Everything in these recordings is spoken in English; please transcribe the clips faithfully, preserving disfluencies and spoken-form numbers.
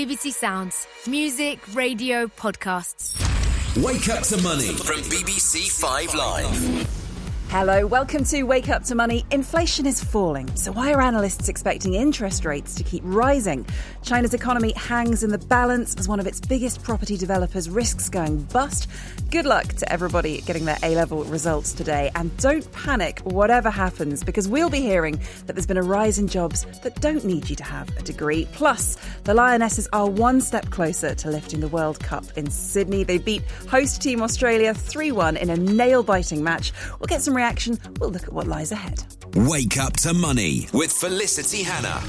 B B C Sounds. Music, radio, podcasts. Wake Up to Money from B B C Five Live. Hello, welcome to Wake Up to Money. Inflation is falling, so why are analysts expecting interest rates to keep rising? China's economy hangs in the balance as one of its biggest property developers risks going bust. Good luck to everybody getting their A-level results today. And don't panic, whatever happens, because we'll be hearing that there's been a rise in jobs that don't need you to have a degree. Plus, the Lionesses are one step closer to lifting the World Cup in Sydney. They beat host team Australia three one in a nail-biting match. We'll get some reaction. We'll look at what lies ahead. Wake Up to Money with Felicity Hannah.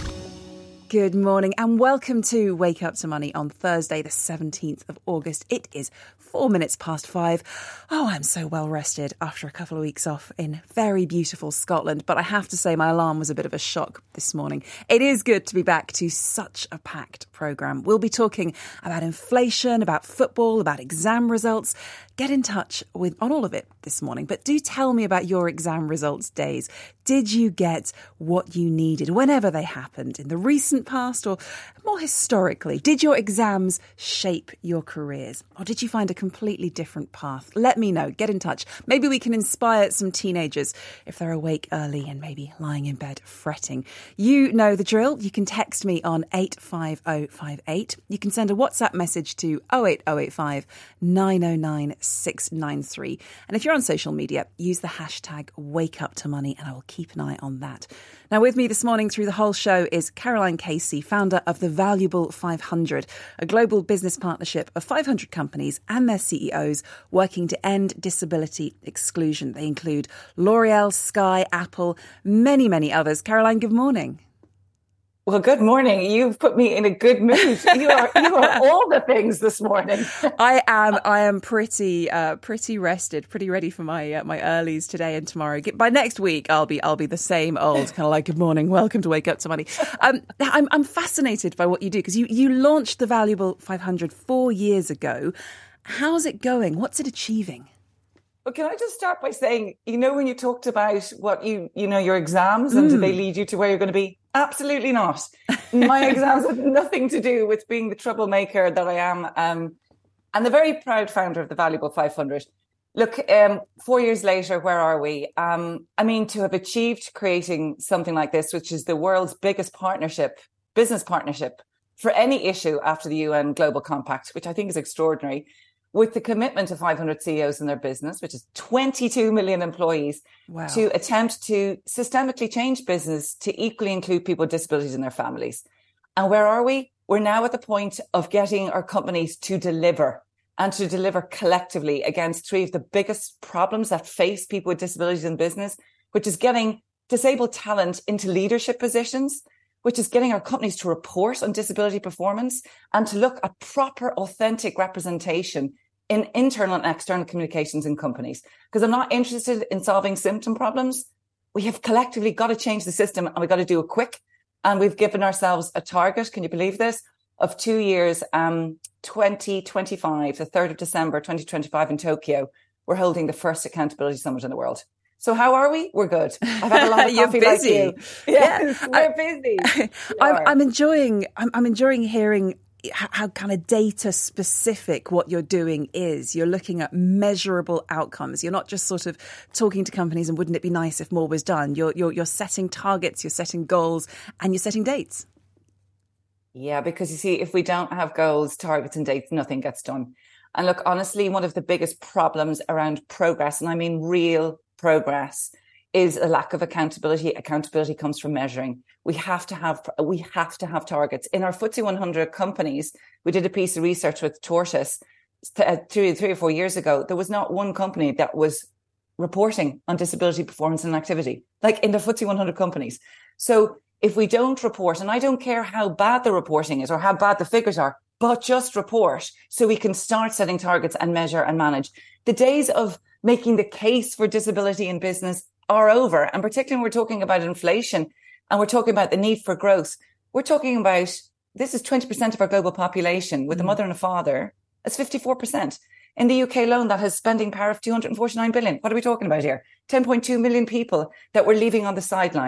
Good morning and welcome to Wake Up to Money on Thursday, the seventeenth of August. It is four minutes past five. Oh, I'm so well rested after a couple of weeks off in very beautiful Scotland. But I have to say my alarm was a bit of a shock this morning. It is good to be back to such a packed programme. We'll be talking about inflation, about football, about exam results. Get in touch with on all of it this morning. But do tell me about your exam results days. Did you get what you needed whenever they happened in the recent past or more historically? Did your exams shape your careers or did you find a completely different path? Let me know. Get in touch. Maybe we can inspire some teenagers if they're awake early and maybe lying in bed fretting. You know the drill. You can text me on eight five oh five eight. You can send a WhatsApp message to oh eight oh eight five nine oh nine six nine three. And if you're on social media, use the hashtag WakeUpToMoney and I will keep an eye on that. Now with me this morning through the whole show is Caroline Casey, founder of the Valuable five hundred, a global business partnership of five hundred companies and their C E Os working to end disability exclusion. They include L'Oreal, Sky, Apple, many, many others. Caroline, good morning. Well, good morning. You've put me in a good mood. You are you are all the things this morning. I am I am pretty uh, pretty rested, pretty ready for my uh, my earlies today and tomorrow. By next week, I'll be I'll be the same old kind of like good morning, welcome to Wake Up to Money. Um, I'm I'm fascinated by what you do because you you launched the Valuable five hundred four years ago. How's it going? What's it achieving? Well, can I just start by saying, you know, when you talked about what you, you know, your exams and mm. do they lead you to where you're going to be? Absolutely not. My exams have nothing to do with being the troublemaker that I am. Um, and the very proud founder of the Valuable five hundred. Look, um, four years later, where are we? Um, I mean, to have achieved creating something like this, which is the world's biggest partnership, business partnership for any issue after the U N Global Compact, which I think is extraordinary, with the commitment of five hundred C E Os in their business, which is twenty-two million employees, wow. to attempt to systemically change business to equally include people with disabilities in their families. And where are we? We're now at the point of getting our companies to deliver and to deliver collectively against three of the biggest problems that face people with disabilities in business, which is getting disabled talent into leadership positions, which is getting our companies to report on disability performance and to look at proper, authentic representation in internal and external communications in companies. Because I'm not interested in solving symptom problems. We have collectively got to change the system and we've got to do it quick. And we've given ourselves a target, can you believe this, of two years, um, twenty twenty-five, the third of December, twenty twenty-five in Tokyo. We're holding the first accountability summit in the world. So how are we? We're good. I've had a lot of coffee like you. Yes, yeah, we're I, busy. I'm, I'm enjoying. I'm, I'm enjoying hearing how, how kind of data specific what you're doing is. You're looking at measurable outcomes. You're not just sort of talking to companies and wouldn't it be nice if more was done. You're you're you're setting targets. You're setting goals, and you're setting dates. Yeah, because you see, if we don't have goals, targets, and dates, nothing gets done. And look, honestly, one of the biggest problems around progress, and I mean real progress, is a lack of accountability. Accountability comes from measuring. We have to have we have to have targets. In our F T S E one hundred companies, we did a piece of research with Tortoise uh, three, three or four years ago. There was not one company that was reporting on disability performance and activity, like in the F T S E one hundred companies. So if we don't report, and I don't care how bad the reporting is or how bad the figures are, but just report so we can start setting targets and measure and manage. The days of making the case for disability in business are over. And particularly when we're talking about inflation and we're talking about the need for growth, we're talking about, this is twenty percent of our global population with mm. a mother and a father. That's fifty-four percent. In the U K alone, that has spending power of two hundred forty-nine billion. What are we talking about here? ten point two million people that we're leaving on the sidelines.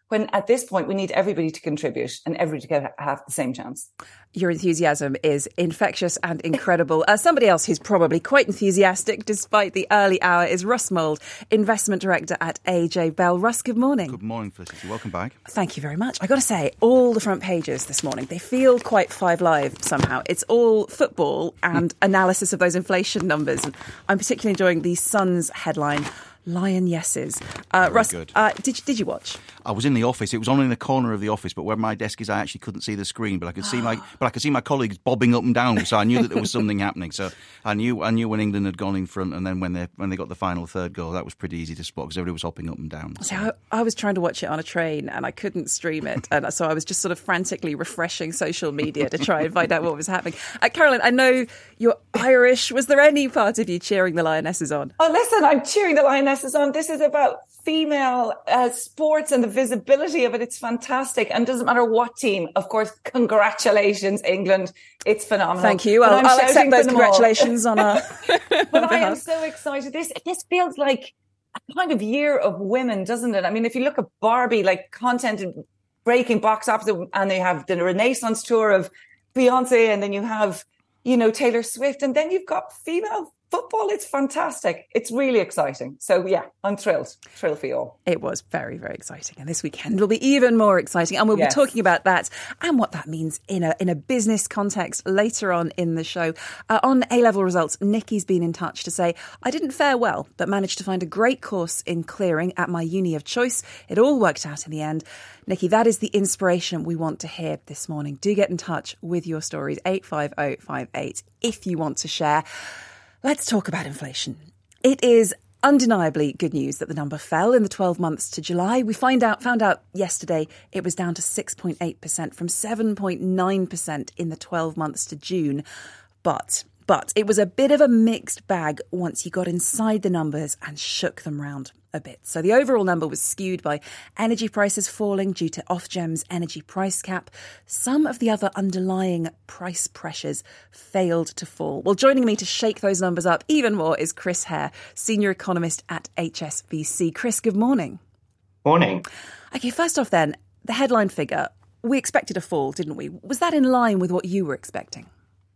when at this point we need everybody to contribute and everybody to have the same chance. Your enthusiasm is infectious and incredible. Uh, somebody else who's probably quite enthusiastic despite the early hour is Russ Mould, Investment Director at A J Bell. Russ, good morning. Good morning, Felicity. Welcome back. Thank you very much. I got to say, all the front pages this morning, they feel quite Five Live somehow. It's all football and analysis of those inflation numbers. And I'm particularly enjoying the Sun's headline, Lion Yeses. Uh, Russ, uh, did, did you watch? I was in the office. It was on in the corner of the office, but where my desk is, I actually couldn't see the screen. But I could see my, but I could see my colleagues bobbing up and down. So I knew that there was something happening. So I knew, I knew when England had gone in front, and then when they when they got the final third goal, that was pretty easy to spot because everybody was hopping up and down. So I, I was trying to watch it on a train, and I couldn't stream it, and so I was just sort of frantically refreshing social media to try and find out what was happening. Uh, Caroline, I know you're Irish. Was there any part of you cheering the Lionesses on? Oh, listen, I'm cheering the Lionesses on. This is about female uh, sports and the visibility of it. It's fantastic. And doesn't matter what team. Of course, congratulations, England. It's phenomenal. Thank you. I'll, I'll accept those congratulations on our But I am so excited. This this feels like a kind of year of women, doesn't it? I mean, if you look at Barbie, like content and breaking box office, and they have the Renaissance tour of Beyonce, and then you have, you know, Taylor Swift, and then you've got female football. It's fantastic. It's really exciting. So yeah, I'm thrilled. Thrilled for you all. It was very, very exciting. And this weekend will be even more exciting. And we'll yes. be talking about that and what that means in a in a business context later on in the show. Uh, on A-level results, Nikki's been in touch to say, I didn't fare well, but managed to find a great course in clearing at my uni of choice. It all worked out in the end. Nikki, that is the inspiration we want to hear this morning. Do get in touch with your stories, eight five oh five eight, if you want to share. Let's talk about inflation. It is undeniably good news that the number fell in the twelve months to July. We find out, found out yesterday it was down to six point eight percent from seven point nine percent in the twelve months to June. But, but it was a bit of a mixed bag once you got inside the numbers and shook them round a bit. So the overall number was skewed by energy prices falling due to Ofgem's energy price cap. Some of the other underlying price pressures failed to fall. Well, joining me to shake those numbers up even more is Chris Hare, Senior Economist at H S B C. Chris, good morning. Morning. Okay, first off then, the headline figure, we expected a fall, didn't we? Was that in line with what you were expecting?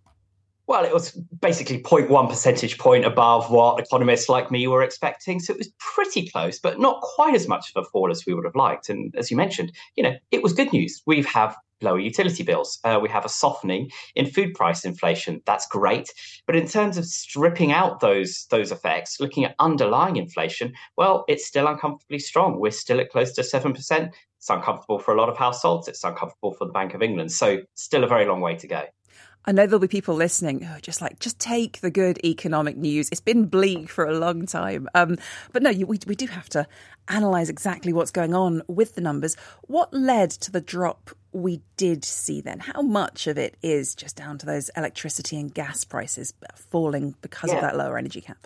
Well, it was basically zero point one percentage point above what economists like me were expecting. So it was pretty close, but not quite as much of a fall as we would have liked. And as you mentioned, you know, it was good news. We have lower utility bills. Uh, we have a softening in food price inflation. That's great. But in terms of stripping out those, those effects, looking at underlying inflation, well, it's still uncomfortably strong. We're still at close to seven percent. It's uncomfortable for a lot of households. It's uncomfortable for the Bank of England. So still a very long way to go. I know there'll be people listening who are just like, just take the good economic news. It's been bleak for a long time. Um, but no, you, we, we do have to analyse exactly what's going on with the numbers. What led to the drop we did see then? How much of it is just down to those electricity and gas prices falling because yeah. of that lower energy cap?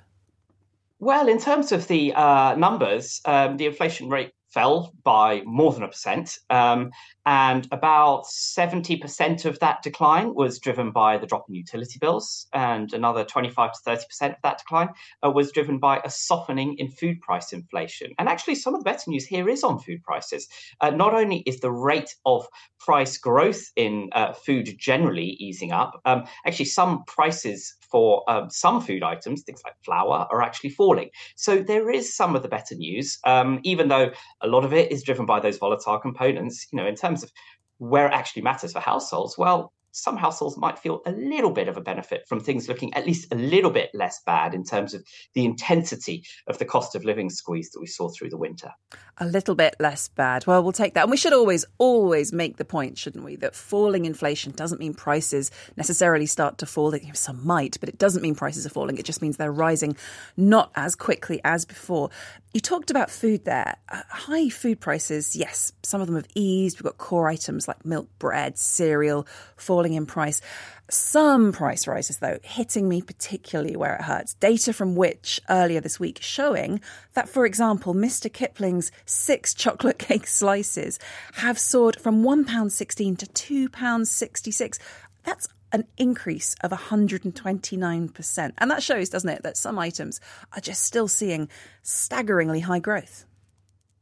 Well, in terms of the uh, numbers, um, the inflation rate fell by more than a percent. Um, and about seventy percent of that decline was driven by the drop in utility bills. And another twenty-five to thirty percent of that decline uh, was driven by a softening in food price inflation. And actually, some of the better news here is on food prices. Uh, not only is the rate of price growth in uh, food generally easing up, um, actually some prices for um, some food items, things like flour, are actually falling. So there is some of the better news, um, even though a lot of it is driven by those volatile components. You know, in terms of where it actually matters for households, well, some households might feel a little bit of a benefit from things looking at least a little bit less bad in terms of the intensity of the cost of living squeeze that we saw through the winter. A little bit less bad. Well, we'll take that. And we should always, always make the point, shouldn't we, that falling inflation doesn't mean prices necessarily start to fall. Some might, but it doesn't mean prices are falling. It just means they're rising not as quickly as before. You talked about food there. Uh, high food prices, yes, some of them have eased. We've got core items like milk, bread, cereal falling in price. Some price rises, though, hitting me particularly where it hurts. Data from Which earlier this week showing that, for example, Mister Kipling's six chocolate cake slices have soared from one pound sixteen to two pounds sixty-six. That's an increase of one hundred twenty-nine percent. And that shows, doesn't it, that some items are just still seeing staggeringly high growth.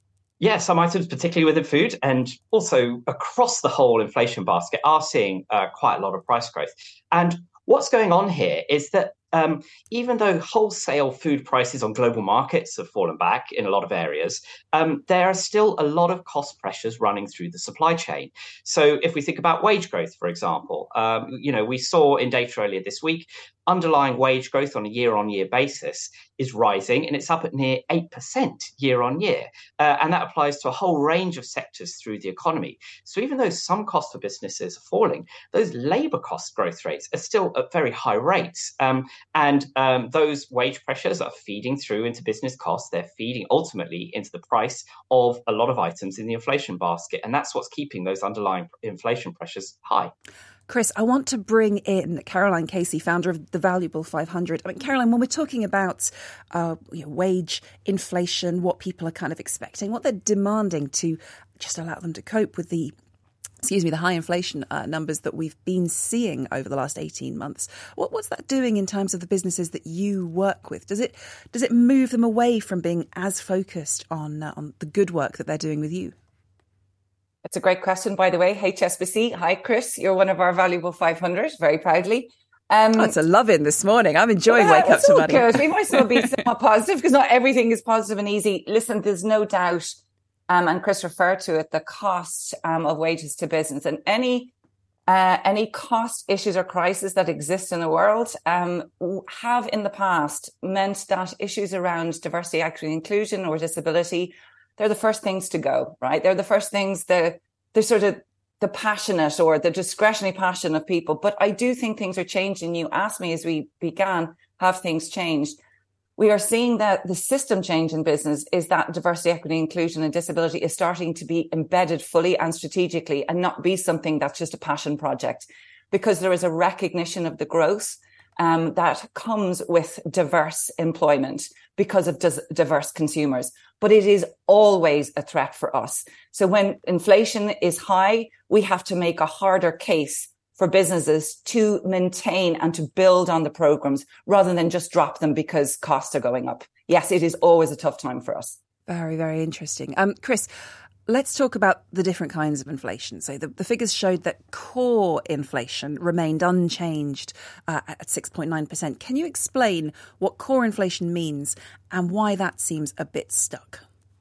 Yeah, some items, particularly within food and also across the whole inflation basket, are seeing uh, quite a lot of price growth. And what's going on here is that um, even though wholesale food prices on global markets have fallen back in a lot of areas, um, there are still a lot of cost pressures running through the supply chain. So if we think about wage growth, for example, um, you know, we saw in data earlier this week, underlying wage growth on a year-on-year basis is rising, and it's up at near eight percent year-on-year. Uh, and that applies to a whole range of sectors through the economy. So even though some costs for businesses are falling, those labour cost growth rates are still at very high rates. Um, and um, those wage pressures are feeding through into business costs. They're feeding ultimately into the price of a lot of items in the inflation basket. And that's what's keeping those underlying inflation pressures high. Chris, I want to bring in Caroline Casey, founder of The Valuable five hundred. I mean, Caroline, when we're talking about uh, you know, wage inflation, what people are kind of expecting, what they're demanding to just allow them to cope with the, excuse me, the high inflation uh, numbers that we've been seeing over the last eighteen months, what, what's that doing in terms of the businesses that you work with? Does it does it move them away from being as focused on uh, on the good work that they're doing with you? It's a great question, by the way. H S B C. Hi, Chris. You're one of our Valuable five hundred, very proudly. Um, oh, it's a love-in this morning. I'm enjoying well, Wake Up to Money. Good. We might as well be somewhat positive because not everything is positive and easy. Listen, there's no doubt, um, and Chris referred to it, the cost um, of wages to business. And any uh, any cost issues or crises that exist in the world um, have in the past meant that issues around diversity, equity, inclusion or disability, they're the first things to go, right? They're the first things, the, the sort of the passionate or the discretionary passion of people. But I do think things are changing. You asked me as we began, have things changed? We are seeing that the system change in business is that diversity, equity, inclusion and disability is starting to be embedded fully and strategically and not be something that's just a passion project, because there is a recognition of the growth um, that comes with diverse employment because of dis- diverse consumers. But it is always a threat for us. So when inflation is high, we have to make a harder case for businesses to maintain and to build on the programs rather than just drop them because costs are going up. Yes, it is always a tough time for us. Very, very interesting. Um, Chris, let's talk about the different kinds of inflation. So the, the figures showed that core inflation remained unchanged uh, at six point nine percent. Can you explain what core inflation means and why that seems a bit stuck?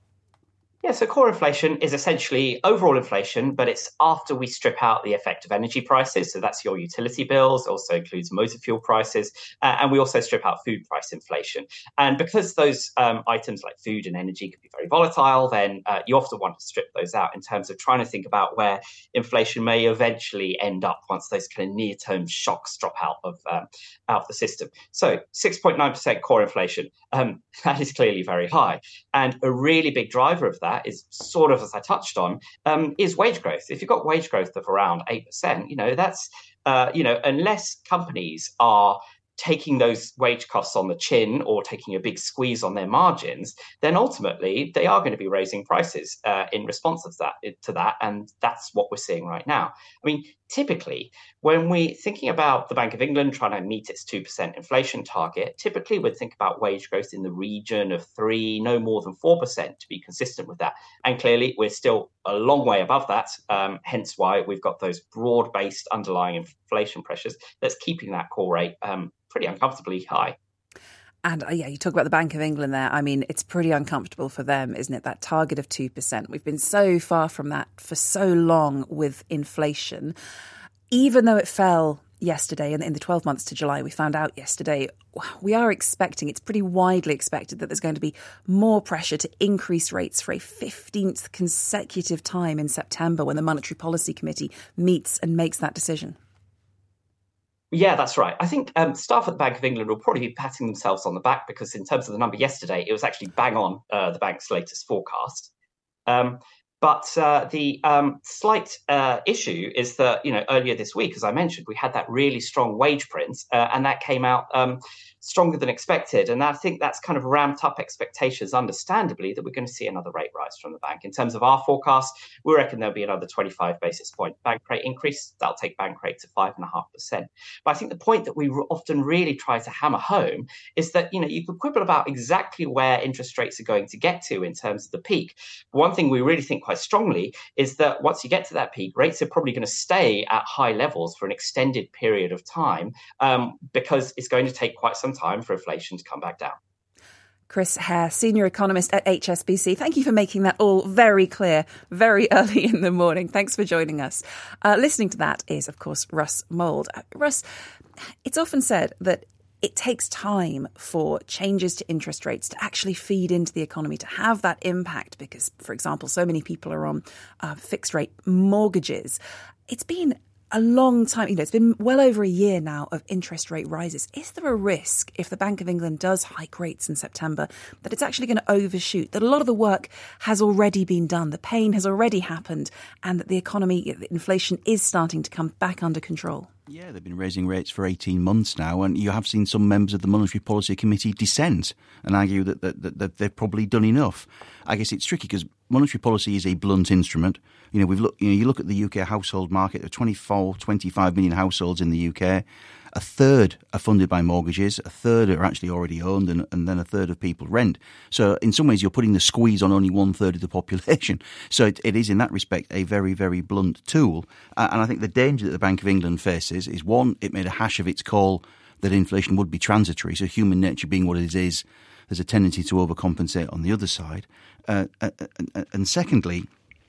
Yeah, so core inflation is essentially overall inflation, but it's after we strip out the effect of energy prices. So that's your utility bills, also includes motor fuel prices, uh, and we also strip out food price inflation. And because those um, items like food and energy can be very volatile, then uh, you often want to strip those out in terms of trying to think about where inflation may eventually end up once those kind of near-term shocks drop out of um, out of the system. So six point nine percent core inflation, um, that is clearly very high. And a really big driver of that is sort of, as I touched on, um, is wage growth. If you've got wage growth of around eight percent, you know, that's, uh, you know, unless companies are taking those wage costs on the chin or taking a big squeeze on their margins, then ultimately they are going to be raising prices uh, in response to that, to that. And that's what we're seeing right now. I mean, typically, when we're thinking about the Bank of England trying to meet its two percent inflation target, typically we'd think about wage growth in the region of three, no more than four percent to be consistent with that. And clearly, we're still a long way above that, um, hence why we've got those broad-based underlying inflation pressures that's keeping that core rate um, pretty uncomfortably high. And uh, yeah, you talk about the Bank of England there. I mean, it's pretty uncomfortable for them, isn't it? That target of two percent. We've been so far from that for so long with inflation. Even though it fell yesterday and in the twelve months to July, we found out yesterday, we are expecting, it's pretty widely expected that there's going to be more pressure to increase rates for a fifteenth consecutive time in September when the Monetary Policy Committee meets and makes that decision. Yeah, that's right. I think um, staff at the Bank of England will probably be patting themselves on the back because in terms of the number yesterday, it was actually bang on uh, the bank's latest forecast. Um, but uh, the um, slight uh, issue is that, you know, earlier this week, as I mentioned, we had that really strong wage print uh, and that came out um, stronger than expected. And I think that's kind of ramped up expectations, understandably, that we're going to see another rate rise from the bank. In terms of our forecast, we reckon there'll be another twenty-five basis point bank rate increase. That'll take bank rate to five point five percent. But I think the point that we often really try to hammer home is that, you know, you could quibble about exactly where interest rates are going to get to in terms of the peak. One thing we really think quite strongly is that once you get to that peak, rates are probably going to stay at high levels for an extended period of time, um, because it's going to take quite some time for inflation to come back down. Chris Hare, Senior Economist at H S B C. Thank you for making that all very clear, very early in the morning. Thanks for joining us. Uh, listening to that is, of course, Russ Mould. Uh, Russ, it's often said that it takes time for changes to interest rates to actually feed into the economy, to have that impact because, for example, so many people are on uh, fixed rate mortgages. It's been a long time, you know, it's been well over a year now of interest rate rises. Is there a risk if the Bank of England does hike rates in September that it's actually going to overshoot, that a lot of the work has already been done, the pain has already happened, and that the economy, the inflation is starting to come back under control? Yeah, they've been raising rates for eighteen months now, and you have seen some members of the Monetary Policy Committee dissent and argue that, that, that, that they've probably done enough. I guess it's tricky because monetary policy is a blunt instrument. You know, we've looked. You know, you look at the U K household market. There are twenty-four, twenty-five million households in the U K. A third are funded by mortgages. A third are actually already owned, and, and then a third of people rent. So, in some ways, you're putting the squeeze on only one third of the population. So, it, it is, in that respect, a very, very blunt tool. Uh, and I think the danger that the Bank of England faces is, one, it made a hash of its call that inflation would be transitory. So, human nature being what it is, there's a tendency to overcompensate on the other side. Uh, and, and secondly,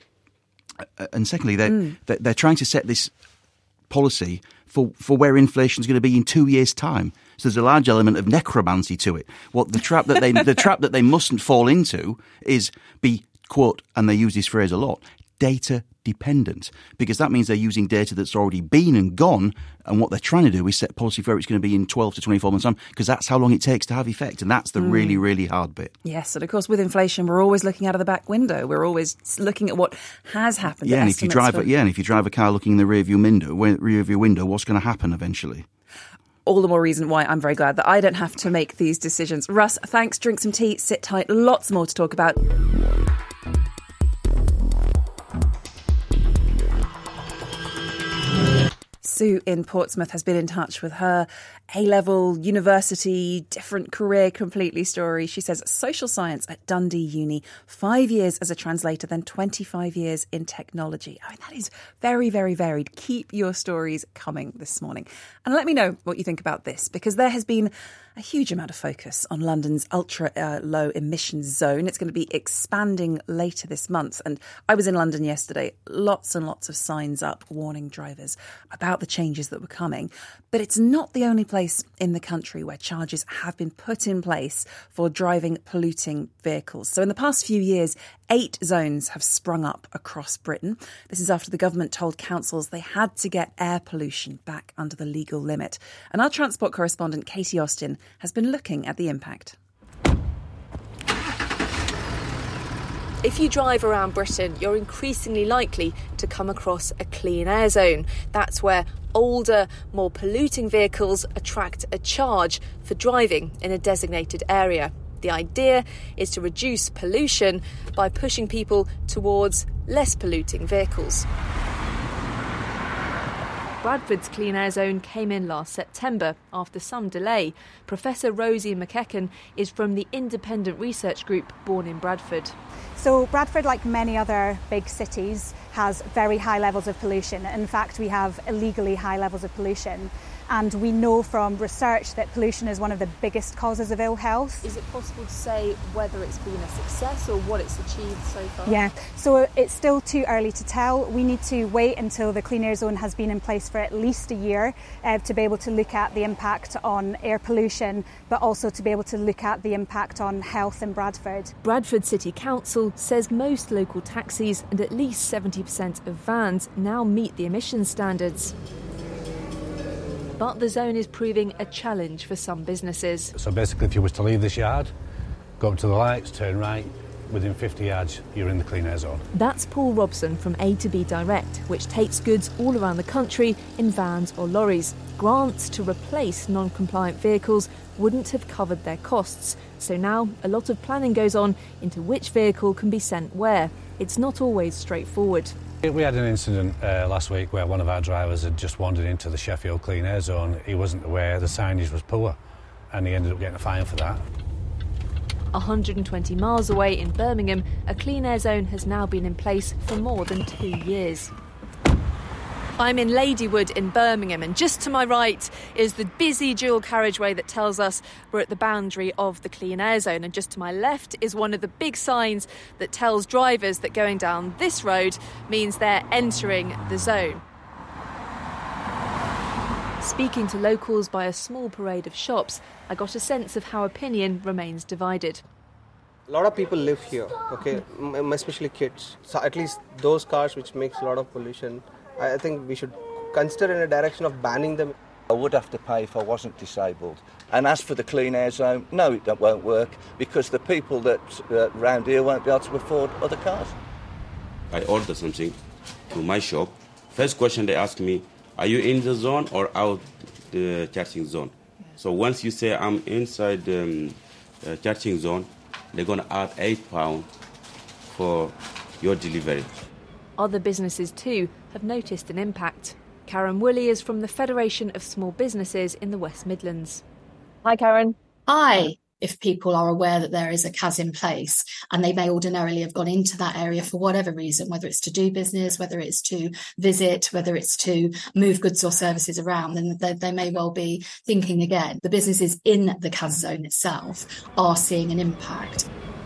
and secondly, they're, mm. they're trying to set this policy for, for where inflation is going to be in two years' time. So there's a large element of necromancy to it. What the trap that they the trap that they mustn't fall into is be, quote, and they use this phrase a lot, data dependent, because that means they're using data that's already been and gone, and what they're trying to do is set policy for where it's going to be in twelve to twenty-four months time, because that's how long it takes to have effect, and that's the mm. really, really hard bit. Yes, and of course with inflation we're always looking out of the back window. We're always looking at what has happened. Yeah, and if you drive for... yeah, and if you drive a car looking in the rear view window, rear view window, what's going to happen eventually? All the more reason why I'm very glad that I don't have to make these decisions. Russ, thanks. Drink some tea, sit tight. Lots more to talk about. Sue in Portsmouth has been in touch with her A-level, university, different career completely story. She says social science at Dundee Uni, five years as a translator, then twenty-five years in technology. I mean, that is very, very varied. Keep your stories coming this morning. And let me know what you think about this, because there has been a huge amount of focus on London's ultra-low uh, emissions zone. It's going to be expanding later this month. And I was in London yesterday. Lots and lots of signs up warning drivers about the changes that were coming. But it's not the only place in the country where charges have been put in place for driving polluting vehicles. So in the past few years, eight zones have sprung up across Britain. This is after the government told councils they had to get air pollution back under the legal limit. And our transport correspondent, Katie Austin, has been looking at the impact. If you drive around Britain, you're increasingly likely to come across a clean air zone. That's where older, more polluting vehicles attract a charge for driving in a designated area. The idea is to reduce pollution by pushing people towards less polluting vehicles. Bradford's Clean Air Zone came in last September after some delay. Professor Rosie McEachern is from the independent research group Born in Bradford. So Bradford, like many other big cities, has very high levels of pollution. In fact, we have illegally high levels of pollution. And we know from research that pollution is one of the biggest causes of ill health. Is it possible to say whether it's been a success or what it's achieved so far? Yeah, so it's still too early to tell. We need to wait until the Clean Air Zone has been in place for at least a year uh, to be able to look at the impact on air pollution, but also to be able to look at the impact on health in Bradford. Bradford City Council says most local taxis and at least seventy percent of vans now meet the emissions standards. But the zone is proving a challenge for some businesses. So basically, if you was to leave this yard, go up to the lights, turn right, within fifty yards, you're in the clean air zone. That's Paul Robson from A to B Direct, which takes goods all around the country in vans or lorries. Grants to replace non-compliant vehicles wouldn't have covered their costs. So now a lot of planning goes on into which vehicle can be sent where. It's not always straightforward. We had an incident uh, last week where one of our drivers had just wandered into the Sheffield Clean Air Zone. He wasn't aware the signage was poor and he ended up getting a fine for that. one hundred twenty miles away in Birmingham, a clean air zone has now been in place for more than two years. I'm in Ladywood in Birmingham, and just to my right is the busy dual carriageway that tells us we're at the boundary of the clean air zone, and just to my left is one of the big signs that tells drivers that going down this road means they're entering the zone. Speaking to locals by a small parade of shops, I got a sense of how opinion remains divided. A lot of people live here, okay, especially kids. So at least those cars which makes a lot of pollution, I think we should consider in a direction of banning them. I would have to pay if I wasn't disabled. And as for the clean air zone, no, it won't work because the people that uh, around here won't be able to afford other cars. I ordered something to my shop. First question they ask me, are you in the zone or out the charging zone? So once you say I'm inside the um, uh, charging zone, they're going to add eight pounds for your delivery. Other businesses too have noticed an impact. Karen Woolley is from the Federation of Small Businesses in the West Midlands. Hi, Karen. Hi. If people are aware that there is a C A S in place and they may ordinarily have gone into that area for whatever reason, whether it's to do business, whether it's to visit, whether it's to move goods or services around, then they, they may well be thinking again. The businesses in the C A S zone itself are seeing an impact.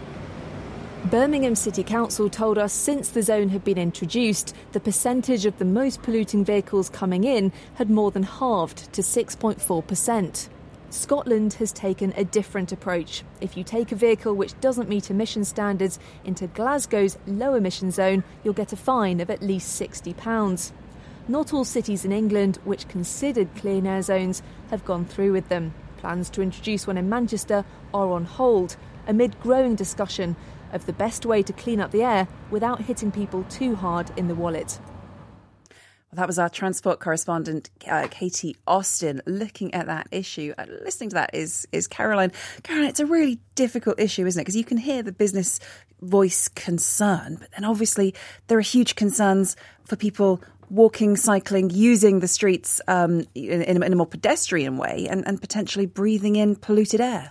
Birmingham City Council told us since the zone had been introduced, the percentage of the most polluting vehicles coming in had more than halved to six point four percent. Scotland has taken a different approach. If you take a vehicle which doesn't meet emission standards into Glasgow's low emission zone, you'll get a fine of at least sixty pounds. Not all cities in England which considered clean air zones have gone through with them. Plans to introduce one in Manchester are on hold, amid growing discussion of the best way to clean up the air without hitting people too hard in the wallet. Well, that was our transport correspondent, uh, Katie Austin, looking at that issue. Uh, listening to that is is Caroline. Caroline, it's a really difficult issue, isn't it? Because you can hear the business voice concern, but then obviously there are huge concerns for people walking, cycling, using the streets um, in, in a more pedestrian way and, and potentially breathing in polluted air.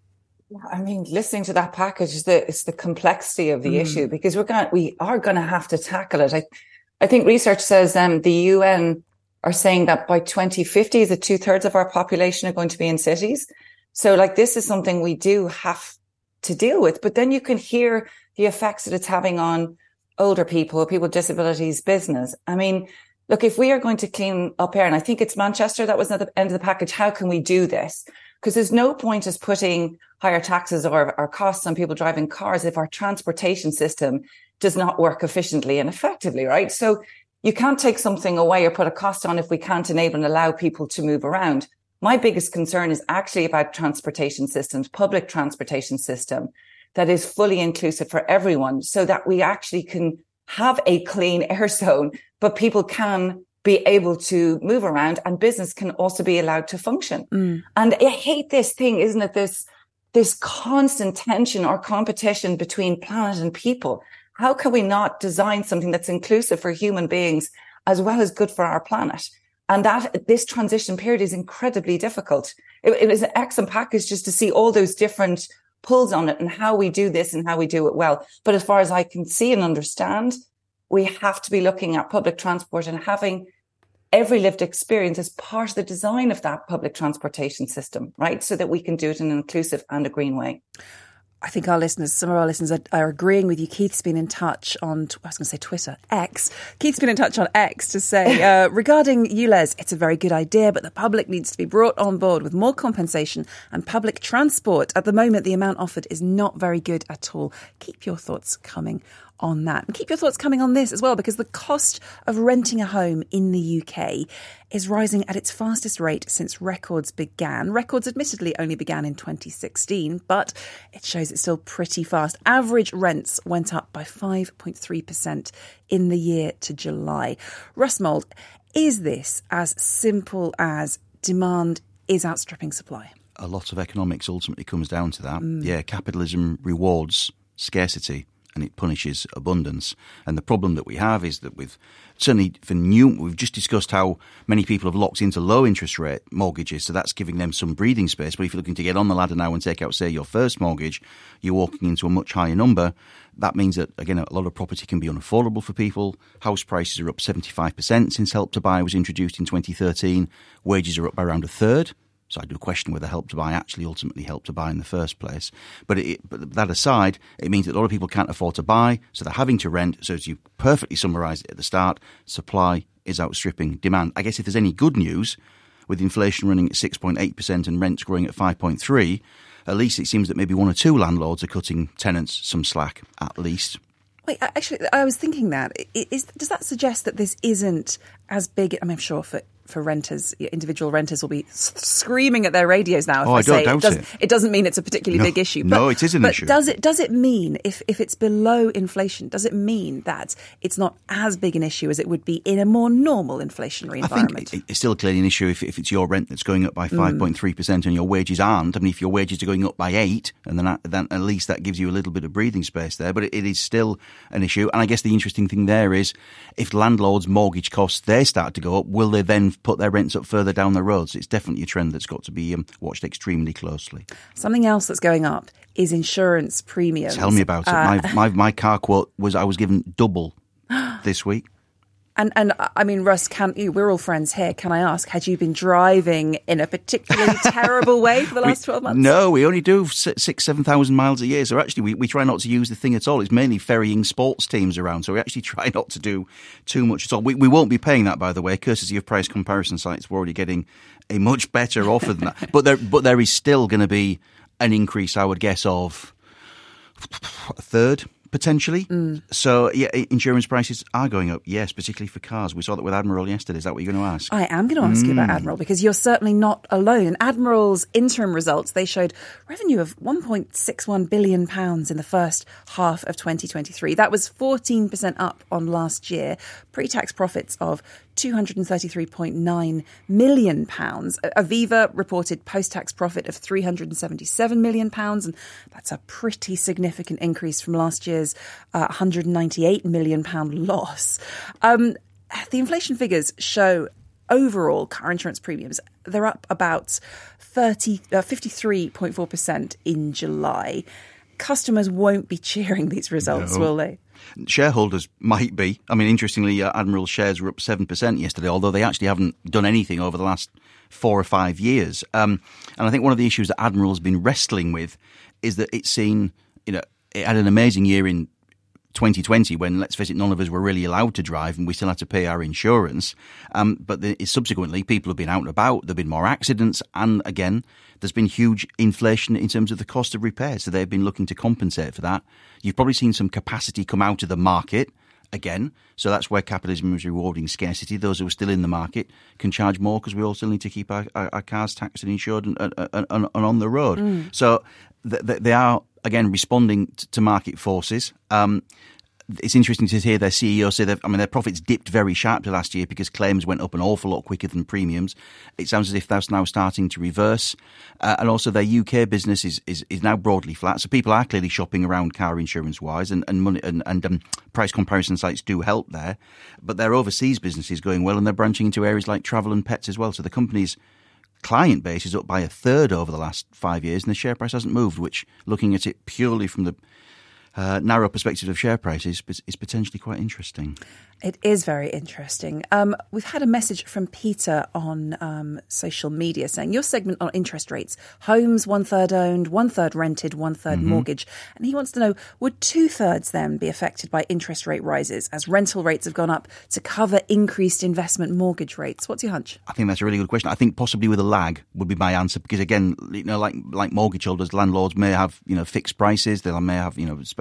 I mean, listening to that package is the it's the complexity of the mm. issue, because we're going we are going to have to tackle it. I I think research says um, the U N are saying that by twenty fifty, the two thirds of our population are going to be in cities. So, like, this is something we do have to deal with. But then you can hear the effects that it's having on older people, people with disabilities, business. I mean, look, if we are going to clean up air, and I think it's Manchester that was at the end of the package, how can we do this? Because there's no point us putting higher taxes or, or costs on people driving cars if our transportation system does not work efficiently and effectively, right? So you can't take something away or put a cost on if we can't enable and allow people to move around. My biggest concern is actually about transportation systems, public transportation system that is fully inclusive for everyone, so that we actually can have a clean air zone, but people can be able to move around and business can also be allowed to function. Mm. And I hate this thing, isn't it? This, this constant tension or competition between planet and people. How can we not design something that's inclusive for human beings as well as good for our planet? And that this transition period is incredibly difficult. It, it was an excellent package just to see all those different pulls on it and how we do this and how we do it well. But as far as I can see and understand, we have to be looking at public transport and having every lived experience as part of the design of that public transportation system, right? So that we can do it in an inclusive and a green way. I think our listeners, some of our listeners are, are agreeing with you. Keith's been in touch on, I was going to say Twitter, X. Keith's been in touch on X to say, uh, regarding U L E Z, it's a very good idea, but the public needs to be brought on board with more compensation and public transport. At the moment, the amount offered is not very good at all. Keep your thoughts coming on that. And keep your thoughts coming on this as well, because the cost of renting a home in the U K is rising at its fastest rate since records began. Records admittedly only began in twenty sixteen, but it shows it's still pretty fast. Average rents went up by five point three percent in the year to July. Russ Mould, is this as simple as demand is outstripping supply? A lot of economics ultimately comes down to that. Mm. Yeah, capitalism rewards scarcity and it punishes abundance. And the problem that we have is that with certainly for new, we've just discussed how many people have locked into low interest rate mortgages, so that's giving them some breathing space. But if you're looking to get on the ladder now and take out, say, your first mortgage, you're walking into a much higher number. That means that, again, a lot of property can be unaffordable for people. House prices are up seventy-five percent since Help to Buy was introduced in twenty thirteen. Wages are up by around a third. So I do question whether Help to Buy actually ultimately helped to buy in the first place. But, it, but that aside, it means that a lot of people can't afford to buy, so they're having to rent. So as you perfectly summarised it at the start, supply is outstripping demand. I guess if there's any good news, with inflation running at six point eight percent and rents growing at five point three percent, at least it seems that maybe one or two landlords are cutting tenants some slack, at least. Wait, actually, I was thinking that. Is, does that suggest that this isn't as big? I mean, I'm sure for, for renters, individual renters will be screaming at their radios now if oh, I, I say don't it, doesn't, it. it doesn't mean it's a particularly no, big issue. But, no, it is an but issue. Does it, does it mean, if, if it's below inflation, does it mean that it's not as big an issue as it would be in a more normal inflationary environment? I think it's still clearly an issue if, if it's your rent that's going up by five point three percent mm. and your wages aren't. I mean, if your wages are going up by eight, and then, then at least that gives you a little bit of breathing space there. But it, it is still an issue. And I guess the interesting thing there is if landlords' mortgage costs, they start to go up, will they then put their rents up further down the road? So it's definitely a trend that's got to be um, watched extremely closely. Something else that's going up is insurance premiums. Tell me about uh, it. My, my, my car quote was I was given double this week. And, and I mean, Russ, can you, we're all friends here. Can I ask, had you been driving in a particularly terrible way for the last we, twelve months? No, we only do six, seven thousand miles a year. So actually, we, we try not to use the thing at all. It's mainly ferrying sports teams around. So we actually try not to do too much at all. We, we won't be paying that, by the way, courtesy of price comparison sites. We're already getting a much better offer than that. But there, but there is still going to be an increase, I would guess, of a third. Potentially. Mm. So, yeah, insurance prices are going up, yes, particularly for cars. We saw that with Admiral yesterday. Is that what you're going to ask? I am going to ask mm. you about Admiral, because you're certainly not alone. Admiral's interim results, they showed revenue of one point six one billion pounds in the first half of twenty twenty-three. That was fourteen percent up on last year. Pre-tax profits of two hundred thirty-three point nine million pounds. Aviva reported post-tax profit of three hundred seventy-seven million pounds, and that's a pretty significant increase from last year's uh, one hundred ninety-eight million pounds loss. Um, the inflation figures show overall car insurance premiums, they're up about thirty, uh, fifty-three point four percent in July. Customers won't be cheering these results, no. will they? Shareholders might be. I mean, interestingly, uh, Admiral shares were up seven percent yesterday, although they actually haven't done anything over the last four or five years. Um, and I think one of the issues that Admiral's been wrestling with is that it's seen, you know, it had an amazing year in twenty twenty when, let's face it, none of us were really allowed to drive and we still had to pay our insurance. Um, but the, subsequently, people have been out and about, there have been more accidents, and again, there's been huge inflation in terms of the cost of repairs. So they've been looking to compensate for that. You've probably seen some capacity come out of the market again. So that's where capitalism is rewarding scarcity. Those who are still in the market can charge more because we all still need to keep our, our, our cars taxed and insured and, and, and, and on the road. Mm. So th- th- they are, again, responding t- to market forces. Um, It's interesting to hear their C E O say that, I mean, their profits dipped very sharply last year because claims went up an awful lot quicker than premiums. It sounds as if that's now starting to reverse. Uh, and also their U K business is, is, is now broadly flat. So people are clearly shopping around car insurance wise, and, and money and, and um, price comparison sites do help there. But their overseas business is going well, and they're branching into areas like travel and pets as well. So the company's client base is up by a third over the last five years, and the share price hasn't moved, which, looking at it purely from the Uh, narrow perspective of share prices is potentially quite interesting. It is very interesting. Um, we've had a message from Peter on um, social media saying your segment on interest rates, homes one third owned, one third rented, one third mm-hmm. mortgage. And he wants to know, would two thirds then be affected by interest rate rises as rental rates have gone up to cover increased investment mortgage rates? What's your hunch? I think that's a really good question. I think possibly with a lag would be my answer, because again, you know, like like mortgage holders, landlords may have, you know, fixed prices. They may have, you know,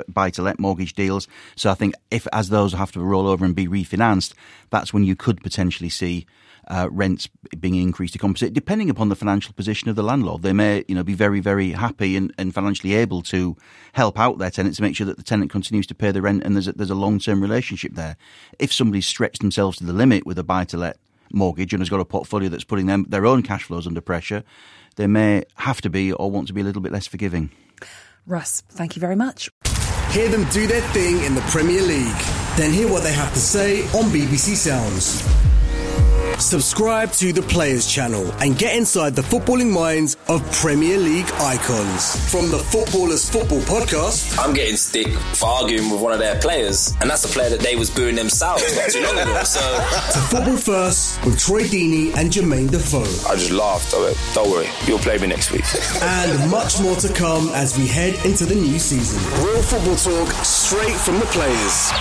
buy-to-let mortgage deals. So I think if, as those have to roll over and be refinanced, that's when you could potentially see uh, rents being increased to compensate, depending upon the financial position of the landlord. They may, you know, be very, very happy and, and financially able to help out their tenants to make sure that the tenant continues to pay the rent and there's a, there's a long-term relationship there. If somebody's stretched themselves to the limit with a buy-to-let mortgage and has got a portfolio that's putting them their own cash flows under pressure, they may have to be or want to be a little bit less forgiving. Russ, thank you very much. Hear them do their thing in the Premier League. Then hear what they have to say on B B C Sounds. Subscribe to the Players channel and get inside the footballing minds of Premier League icons. From the Footballers Football podcast. I'm getting stick for arguing with one of their players, and that's a player that they was booing themselves not too long ago. So to Football First with Troy Deeney and Jermaine Defoe. I just laughed. I went, don't worry, you'll play me next week. And much more to come as we head into the new season. Real football talk straight from the players.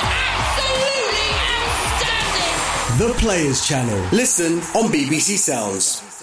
The Players channel. Listen on B B C Sounds.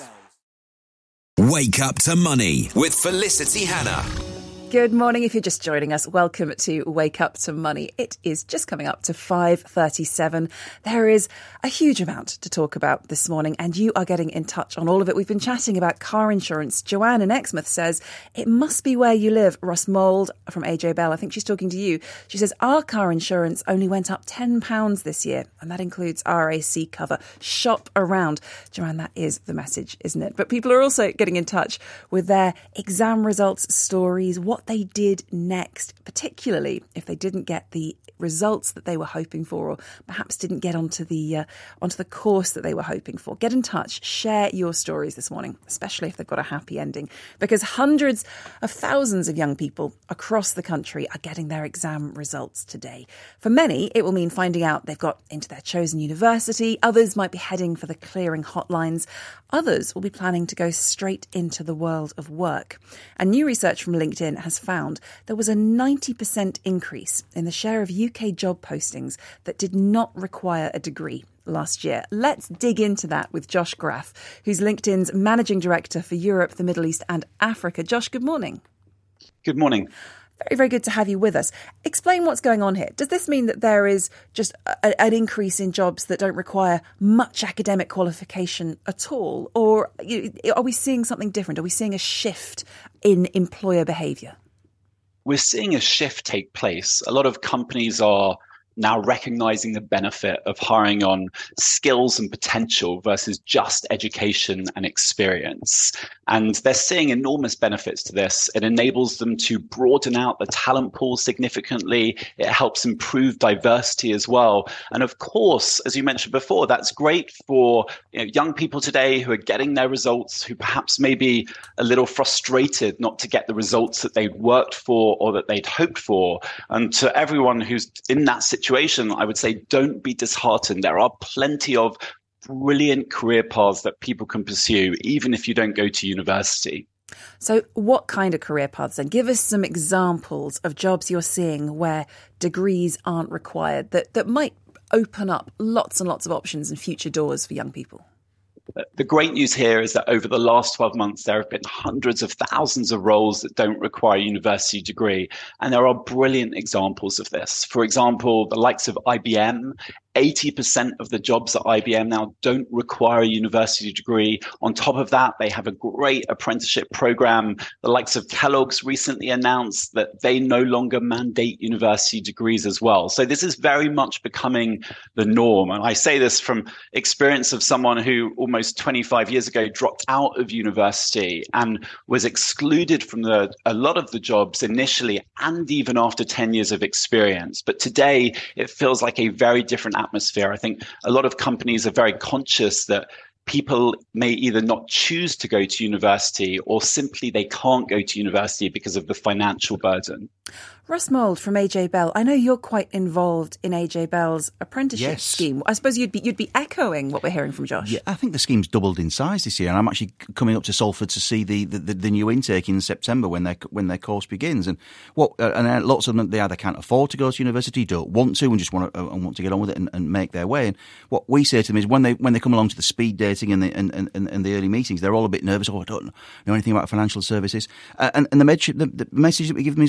Wake Up to Money with Felicity Hannah. Good morning. If you're just joining us, welcome to Wake Up to Money. It is just coming up to five thirty-seven. There is a huge amount to talk about this morning, and you are getting in touch on all of it. We've been chatting about car insurance. Joanne in Exmouth says, it must be where you live. Russ Mould from A J Bell, I think she's talking to you. She says, our car insurance only went up ten pounds this year, and that includes R A C cover. Shop around. Joanne, that is the message, isn't it? But people are also getting in touch with their exam results stories, what they did next, particularly if they didn't get the results that they were hoping for, or perhaps didn't get onto the uh, onto the course that they were hoping for. Get in touch, share your stories this morning, especially if they've got a happy ending, because hundreds of thousands of young people across the country are getting their exam results today. For many, it will mean finding out they've got into their chosen university. Others might be heading for the clearing hotlines. Others will be planning to go straight into the world of work. And new research from LinkedIn has found there was a ninety percent increase in the share of U K job postings that did not require a degree last year. Let's dig into that with Josh Graff, who's LinkedIn's Managing Director for Europe, the Middle East and Africa. Josh, good morning. Good morning. Very, very good to have you with us. Explain what's going on here. Does this mean that there is just a, an increase in jobs that don't require much academic qualification at all? Or are we seeing something different? Are we seeing a shift in employer behaviour? We're seeing a shift take place. A lot of companies are now recognizing the benefit of hiring on skills and potential versus just education and experience. And they're seeing enormous benefits to this. It enables them to broaden out the talent pool significantly. It helps improve diversity as well. And of course, as you mentioned before, that's great for you know, young people today who are getting their results, who perhaps may be a little frustrated not to get the results that they'd worked for or that they'd hoped for. And to everyone who's in that situation, I would say don't be disheartened. There are plenty of brilliant career paths that people can pursue, even if you don't go to university. So what kind of career paths then? Give us some examples of jobs you're seeing where degrees aren't required, that, that might open up lots and lots of options and future doors for young people. The great news here is that over the last twelve months, there have been hundreds of thousands of roles that don't require a university degree. And there are brilliant examples of this. For example, the likes of I B M, eighty percent of the jobs at I B M now don't require a university degree. On top of that, they have a great apprenticeship program. The likes of Kellogg's recently announced that they no longer mandate university degrees as well. So this is very much becoming the norm. And I say this from experience of someone who almost twenty-five years ago dropped out of university and was excluded from the, a lot of the jobs initially and even after ten years of experience. But today, it feels like a very different atmosphere. I think a lot of companies are very conscious that people may either not choose to go to university or simply they can't go to university because of the financial burden. Russ Mould from A J Bell. I know you're quite involved in A J Bell's apprenticeship yes. scheme. I suppose you'd be you'd be echoing what we're hearing from Josh. Yeah, I think the scheme's doubled in size this year, and I'm actually coming up to Salford to see the, the, the new intake in September when their when their course begins. And what uh, and lots of them, they either can't afford to go to university, don't want to, and just want to uh, and want to get on with it and, and make their way. And what we say to them is when they when they come along to the speed dating and the and, and, and the early meetings, they're all a bit nervous. Oh, I don't know anything about financial services. Uh, and and the, med- the, the message that we give them is really simple.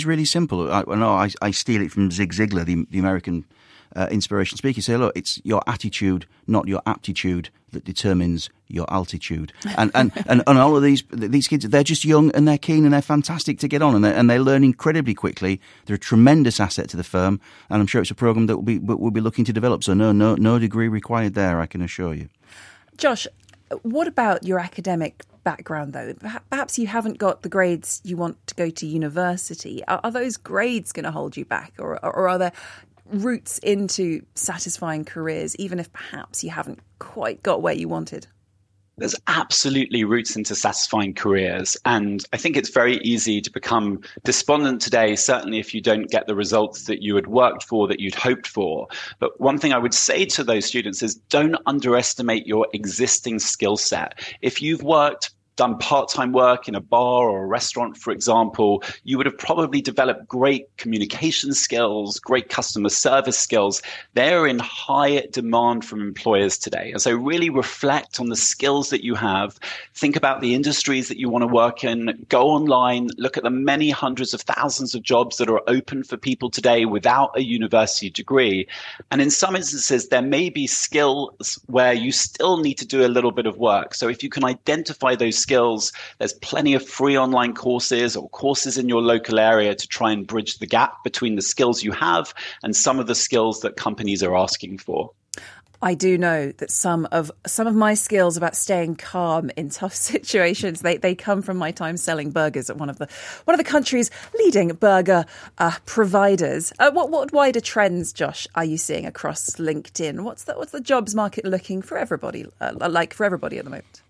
simple. I, I know I, I steal it from Zig Ziglar, the, the American uh, inspiration speaker. Say, look, it's your attitude, not your aptitude, that determines your altitude. And and, and, and all of these these kids, they're just young and they're keen and they're fantastic to get on, and they and they learn incredibly quickly. They're a tremendous asset to the firm, and I'm sure it's a program that will be will be looking to develop. So no no no degree required there, I can assure you. Josh, what about your academic background, though? Perhaps you haven't got the grades you want to go to university. Are, are those grades going to hold you back, or, or are there routes into satisfying careers, even if perhaps you haven't quite got where you wanted? There's absolutely routes into satisfying careers. And I think it's very easy to become despondent today, certainly if you don't get the results that you had worked for, that you'd hoped for. But one thing I would say to those students is don't underestimate your existing skill set. If you've worked done part-time work in a bar or a restaurant, for example, you would have probably developed great communication skills, great customer service skills. They're in high demand from employers today. And so really reflect on the skills that you have. Think about the industries that you want to work in. Go online, look at the many hundreds of thousands of jobs that are open for people today without a university degree. And in some instances, there may be skills where you still need to do a little bit of work. So if you can identify those skills, there's plenty of free online courses or courses in your local area to try and bridge the gap between the skills you have and some of the skills that companies are asking for. I do know that some of some of my skills about staying calm in tough situations, they, they come from my time selling burgers at one of the one of the country's leading burger uh, providers. Uh, what what wider trends, Josh, are you seeing across LinkedIn? What's the what's the jobs market looking for everybody uh, like for everybody at the moment?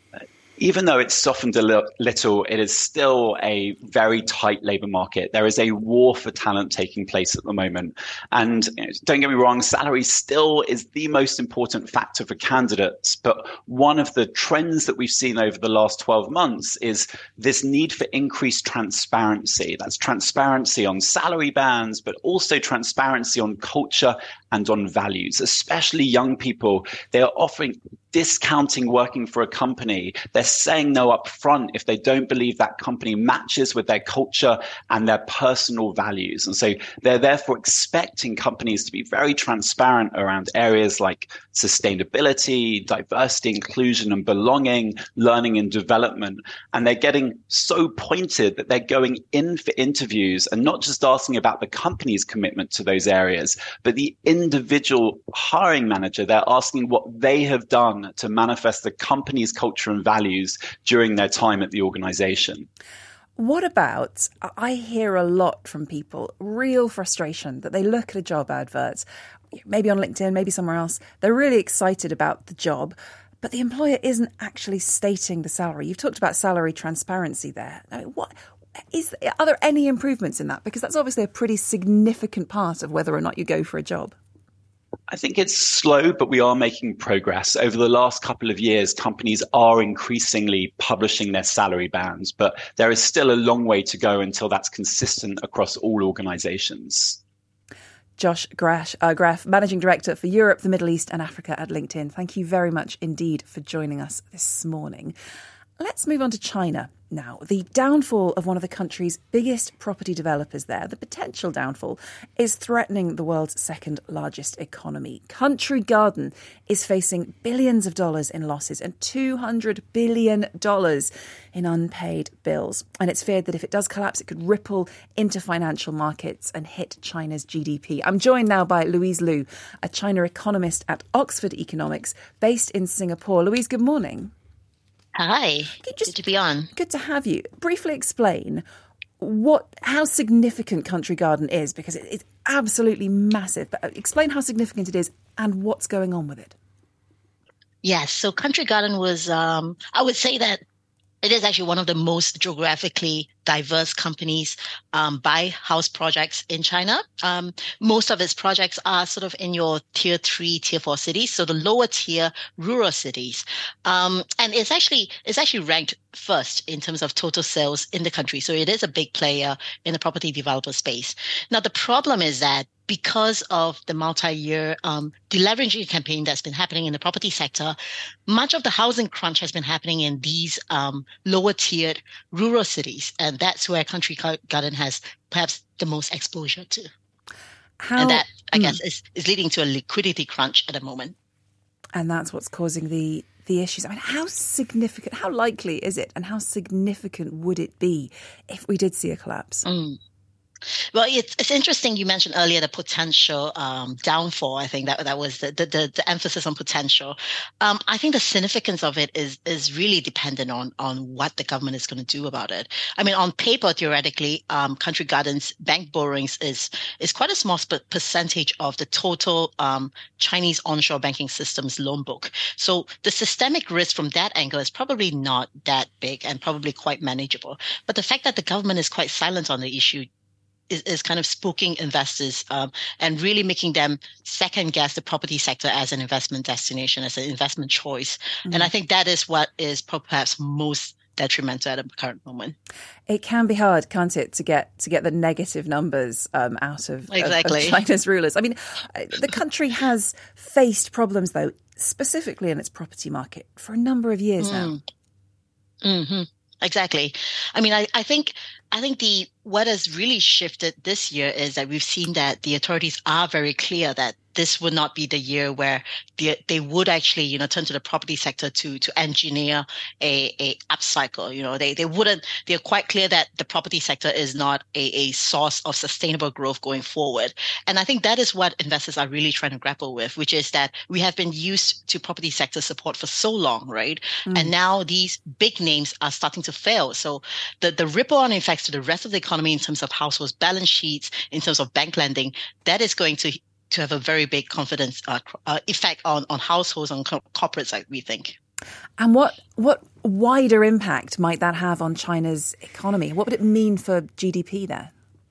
Even though it's softened a little, it is still a very tight labour market. There is a war for talent taking place at the moment. And you know, don't get me wrong, salary still is the most important factor for candidates. But one of the trends that we've seen over the last twelve months is this need for increased transparency. That's transparency on salary bands, but also transparency on culture and on values, especially young people. They are offering discounting working for a company. They're saying no up front if they don't believe that company matches with their culture and their personal values. And so they're therefore expecting companies to be very transparent around areas like sustainability, diversity, inclusion and belonging, learning and development. And they're getting so pointed that they're going in for interviews and not just asking about the company's commitment to those areas, but the individual hiring manager. They're asking what they have done to manifest the company's culture and values during their time at the organization. What about, I hear a lot from people, real frustration that they look at a job advert, maybe on LinkedIn, maybe somewhere else. They're really excited about the job, but the employer isn't actually stating the salary. You've talked about salary transparency there. I mean, what is, are there any improvements in that? Because that's obviously a pretty significant part of whether or not you go for a job. I think it's slow, but we are making progress. Over the last couple of years, companies are increasingly publishing their salary bands, but there is still a long way to go until that's consistent across all organizations. Josh Graf, uh, Graf, Managing Director for Europe, the Middle East and Africa at LinkedIn. Thank you very much indeed for joining us this morning. Let's move on to China now. The downfall of one of the country's biggest property developers there, the potential downfall, is threatening the world's second largest economy. Country Garden is facing billions of dollars in losses and two hundred billion dollars in unpaid bills. And it's feared that if it does collapse, it could ripple into financial markets and hit China's G D P. I'm joined now by Louise Liu, a China economist at Oxford Economics, based in Singapore. Louise, good morning. Hi, just, good to be on. Good to have you. Briefly explain what, how significant Country Garden is, because it, it's absolutely massive. But explain how significant it is and what's going on with it. Yes, so Country Garden was, um, I would say that it is actually one of the most geographically diverse companies um, by house projects in China. Um, most of its projects are sort of in your tier three, tier four cities, so the lower tier rural cities. Um, and it's actually it's actually ranked first in terms of total sales in the country. So it is a big player in the property developer space. Now, the problem is that because of the multi-year um, deleveraging campaign that's been happening in the property sector, much of the housing crunch has been happening in these um, lower-tiered rural cities, and that's where Country Garden has perhaps the most exposure to. How, and that, I mm. guess, is, is leading to a liquidity crunch at the moment. And that's what's causing the the issues. I mean, how significant, how likely is it, and how significant would it be if we did see a collapse? Mm. Well, it's, it's interesting you mentioned earlier the potential um, downfall. I think that that was the, the, the, the emphasis on potential. Um, I think the significance of it is is really dependent on on what the government is going to do about it. I mean, on paper, theoretically, um, Country Garden's bank borrowings is is quite a small percentage of the total um, Chinese onshore banking system's loan book. So the systemic risk from that angle is probably not that big and probably quite manageable. But the fact that the government is quite silent on the issue Is, is kind of spooking investors um, and really making them second guess the property sector as an investment destination, as an investment choice. Mm-hmm. And I think that is what is perhaps most detrimental at the current moment. It can be hard, can't it, to get to get the negative numbers um, out of, exactly. of, of China's rulers. I mean, the country has faced problems, though, specifically in its property market for a number of years mm. now. Mm-hmm. Exactly. I mean, I, I think I think the what has really shifted this year is that we've seen that the authorities are very clear that this would not be the year where the, they would actually, you know, turn to the property sector to to engineer a, a upcycle. You know, they they wouldn't. They're quite clear that the property sector is not a, a source of sustainable growth going forward. And I think that is what investors are really trying to grapple with, which is that we have been used to property sector support for so long, right? Mm. And now these big names are starting to fail. So the the ripple on effects to the rest of the economy in terms of households' balance sheets, in terms of bank lending, that is going to to have a very big confidence uh, uh, effect on, on households, on co- corporates, like we think. And what what wider impact might that have on China's economy? What would it mean for G D P there?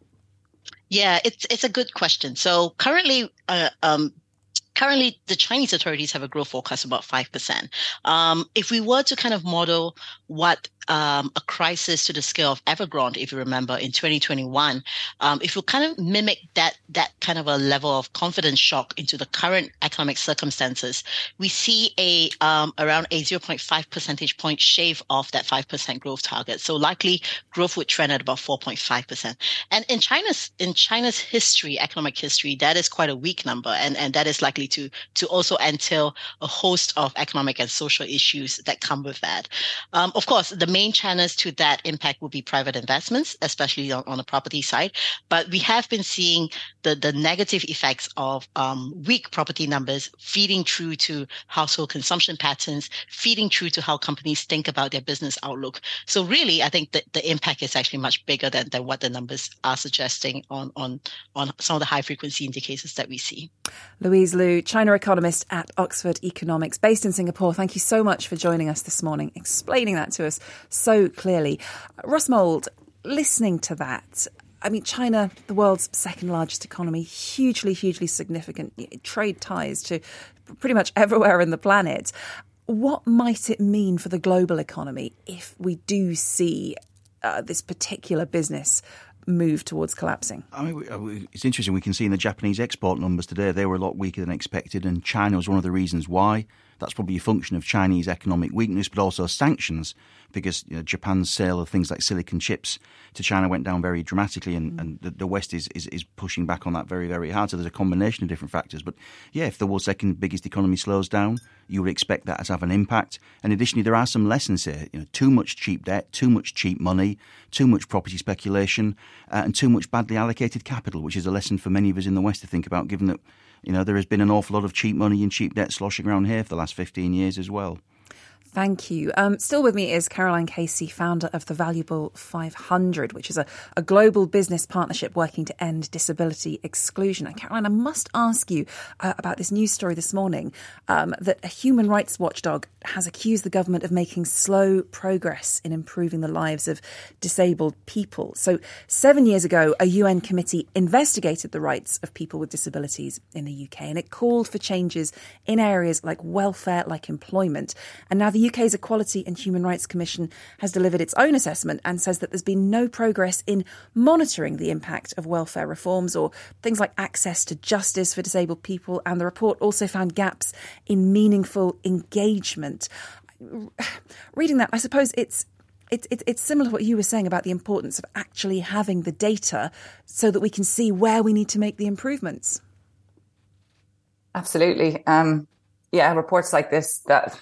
Yeah, it's it's a good question. So currently, uh, um, currently the Chinese authorities have a growth forecast of about five percent. Um, if we were to kind of model what Um, a crisis to the scale of Evergrande, if you remember, in twenty twenty-one, um, if you kind of mimic that that kind of a level of confidence shock into the current economic circumstances, we see a um, around a zero point five percentage point shave off that five percent growth target. So likely growth would trend at about four point five percent. And in China's in China's history, economic history, that is quite a weak number, and, and that is likely to to also entail a host of economic and social issues that come with that. Um, of course, the main channels to that impact will be private investments, especially on, on the property side. But we have been seeing the, the negative effects of um, weak property numbers feeding through to household consumption patterns, feeding through to how companies think about their business outlook. So really, I think that the impact is actually much bigger than, than what the numbers are suggesting on, on, on some of the high frequency indicators that we see. Louise Liu, China economist at Oxford Economics, based in Singapore. Thank you so much for joining us this morning, explaining that to us so clearly. Ross Mould, listening to that, I mean, China, the world's second largest economy, hugely, hugely significant trade ties to pretty much everywhere in the planet. What might it mean for the global economy if we do see uh, this particular business move towards collapsing? I mean, it's interesting. We can see in the Japanese export numbers today, they were a lot weaker than expected, and China was one of the reasons why. That's probably a function of Chinese economic weakness, but also sanctions, because you know, Japan's sale of things like silicon chips to China went down very dramatically, and, mm. and the, the West is, is, is pushing back on that very, very hard. So there's a combination of different factors. But yeah, if the world's second biggest economy slows down, you would expect that to have an impact. And additionally, there are some lessons here. You know, too much cheap debt, too much cheap money, too much property speculation, uh, and too much badly allocated capital, which is a lesson for many of us in the West to think about, given that you know, there has been an awful lot of cheap money and cheap debt sloshing around here for the last fifteen years as well. Thank you. Um, still with me is Caroline Casey, founder of the Valuable five hundred, which is a, a global business partnership working to end disability exclusion. And Caroline, I must ask you uh, about this news story this morning um, that a human rights watchdog has accused the government of making slow progress in improving the lives of disabled people. So seven years ago, a U N committee investigated the rights of people with disabilities in the U K, and it called for changes in areas like welfare, like employment. And now the U K's Equality and Human Rights Commission has delivered its own assessment and says that there's been no progress in monitoring the impact of welfare reforms or things like access to justice for disabled people. And the report also found gaps in meaningful engagement. Reading that, I suppose it's It's, it's it's similar to what you were saying about the importance of actually having the data so that we can see where we need to make the improvements. Absolutely. Um, yeah, reports like this, that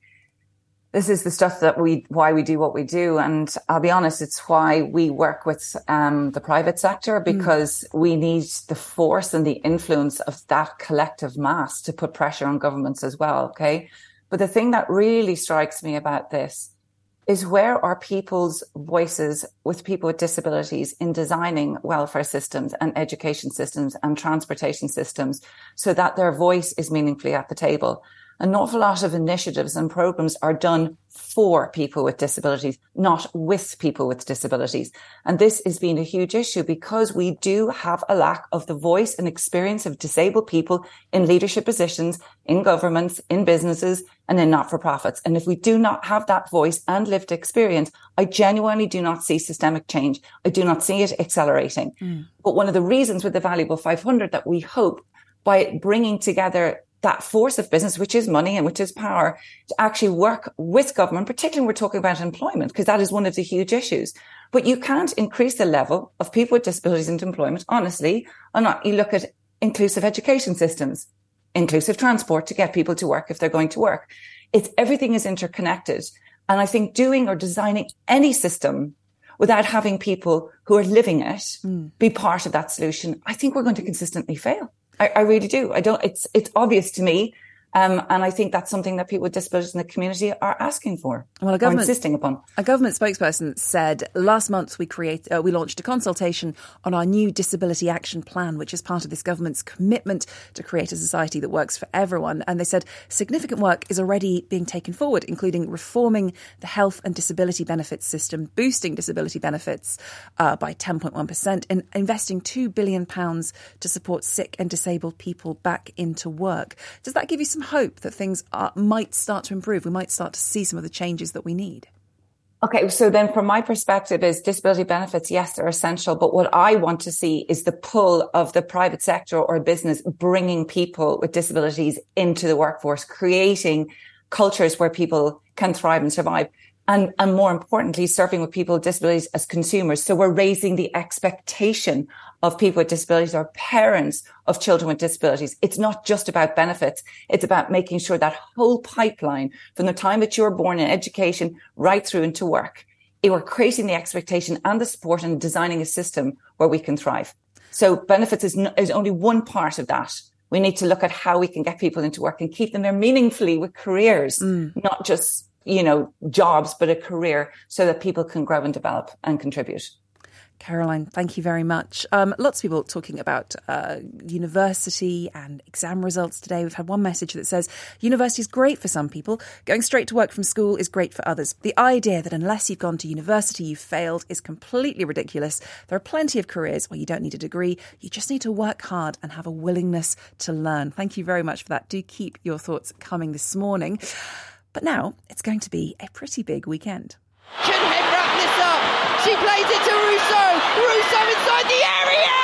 this is the stuff that we, why we do what we do. And I'll be honest, it's why we work with um, the private sector, because mm. we need the force and the influence of that collective mass to put pressure on governments as well. Okay. But the thing that really strikes me about this is, where are people's voices with people with disabilities in designing welfare systems and education systems and transportation systems so that their voice is meaningfully at the table? An awful lot of initiatives and programs are done for people with disabilities, not with people with disabilities. And this has been a huge issue because we do have a lack of the voice and experience of disabled people in leadership positions, in governments, in businesses, and in not-for-profits. And if we do not have that voice and lived experience, I genuinely do not see systemic change. I do not see it accelerating. Mm. But one of the reasons with the Valuable five hundred that we hope, by bringing together that force of business, which is money and which is power, to actually work with government, particularly when we're talking about employment, because that is one of the huge issues. But you can't increase the level of people with disabilities into employment, honestly, or not. You look at inclusive education systems, inclusive transport to get people to work if they're going to work. It's everything is interconnected. And I think doing or designing any system without having people who are living it mm. be part of that solution, I think we're going to consistently fail. I, I really do. I don't, it's, it's obvious to me. Um, and I think that's something that people with disabilities in the community are asking for, well, a government, or insisting upon. A government spokesperson said last month we create, uh, we launched a consultation on our new Disability Action Plan, which is part of this government's commitment to create a society that works for everyone. And they said significant work is already being taken forward, including reforming the health and disability benefits system, boosting disability benefits uh, by ten point one percent, and investing two billion pounds to support sick and disabled people back into work. Does that give you some hope that things are, might start to improve? We might start to see some of the changes that we need. Okay, so then from my perspective is disability benefits, yes, they're essential. But what I want to see is the pull of the private sector or business bringing people with disabilities into the workforce, creating cultures where people can thrive and survive. And, and more importantly, serving with people with disabilities as consumers. So we're raising the expectation of people with disabilities or parents of children with disabilities. It's not just about benefits. It's about making sure that whole pipeline from the time that you're born in education right through into work, we're creating the expectation and the support and designing a system where we can thrive. So benefits is, n- is only one part of that. We need to look at how we can get people into work and keep them there meaningfully with careers, mm. not just, you know, jobs, but a career so that people can grow and develop and contribute. Caroline, thank you very much. Um, lots of people talking about uh, university and exam results today. We've had one message that says, university is great for some people. Going straight to work from school is great for others. The idea that unless you've gone to university, you've failed is completely ridiculous. There are plenty of careers where you don't need a degree. You just need to work hard and have a willingness to learn. Thank you very much for that. Do keep your thoughts coming this morning. But now it's going to be a pretty big weekend. Can Hen wrap this up? She plays it to Rousseau. Rousseau inside the area!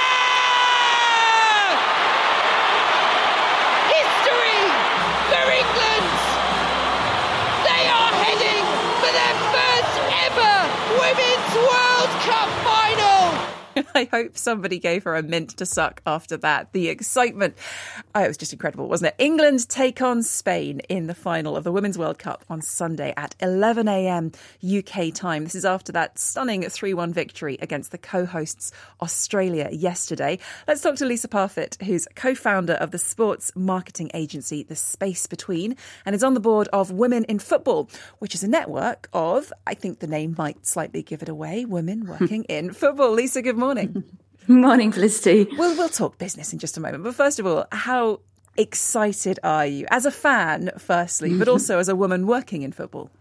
History for England! They are heading for their first ever Women's World Cup final! I hope somebody gave her a mint to suck after that. The excitement. Oh, it was just incredible, wasn't it? England take on Spain in the final of the Women's World Cup on Sunday at eleven a.m. U K time. This is after that stunning three one victory against the co-hosts Australia yesterday. Let's talk to Lisa Parfitt, who's co-founder of the sports marketing agency The Space Between and is on the board of Women in Football, which is a network of, I think the name might slightly give it away, women working in football. Lisa, good morning. Morning, Felicity. Well, we'll talk business in just a moment. But first of all, how excited are you as a fan, firstly, but also as a woman working in football?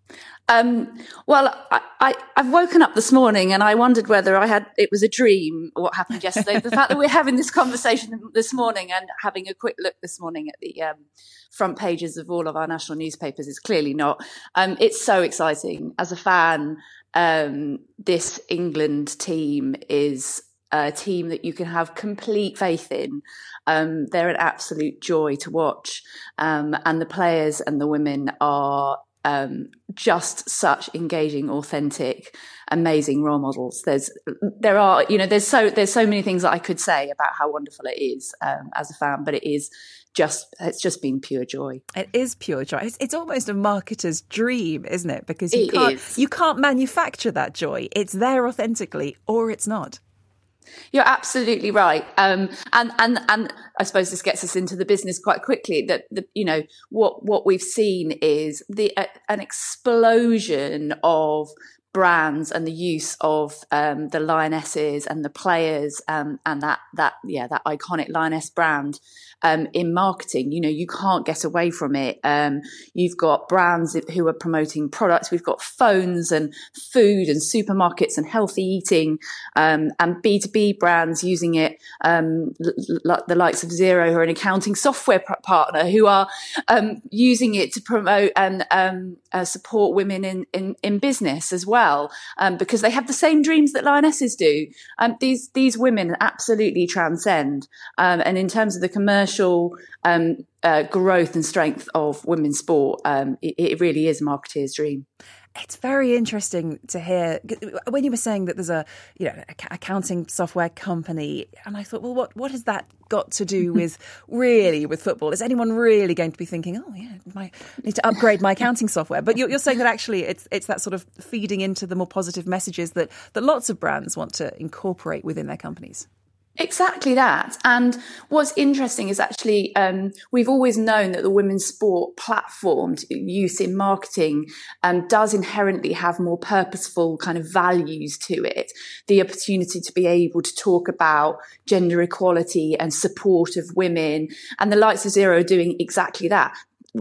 Um, well, I, I, I've woken up this morning and I wondered whether I had it was a dream what happened yesterday. The fact that we're having this conversation this morning and having a quick look this morning at the um, front pages of all of our national newspapers is clearly not. Um, it's so exciting. As a fan, um, this England team is a team that you can have complete faith in. Um, they're an absolute joy to watch. Um, and the players and the women are Um, just such engaging, authentic, amazing role models. There's, there are, you know, there's so there's so many things that I could say about how wonderful it is um, as a fan, but it is just it's just been pure joy. It is pure joy. It's, it's almost a marketer's dream, isn't it? Because you it can't is. you can't manufacture that joy. It's there authentically, or it's not. You're absolutely right, um, and and and I suppose this gets us into the business quite quickly. That the, you know what what we've seen is the uh, an explosion of brands and the use of um, the Lionesses and the players um, and that that yeah that iconic Lioness brand um, in marketing. You know, you can't get away from it. Um, you've got brands who are promoting products. We've got phones and food and supermarkets and healthy eating um, and B two B brands using it. Um, l- the likes of Xero, who are an accounting software p- partner, who are um, using it to promote and um, uh, support women in, in in business as well. Well, um, because they have the same dreams that Lionesses do. Um, these these women absolutely transcend. Um, and in terms of the commercial um, uh, growth and strength of women's sport, um, it, it really is a marketeer's dream. It's very interesting to hear when you were saying that there's a, you know, accounting software company, and I thought, well, what what has that got to do with really with football? Is anyone really going to be thinking, oh yeah, I need to upgrade my accounting software? But you're, you're saying that actually it's it's that sort of feeding into the more positive messages that that lots of brands want to incorporate within their companies. Exactly that. And what's interesting is actually um, we've always known that the women's sport platform use in marketing um, does inherently have more purposeful kind of values to it. The opportunity to be able to talk about gender equality and support of women, and the likes of Xero doing exactly that.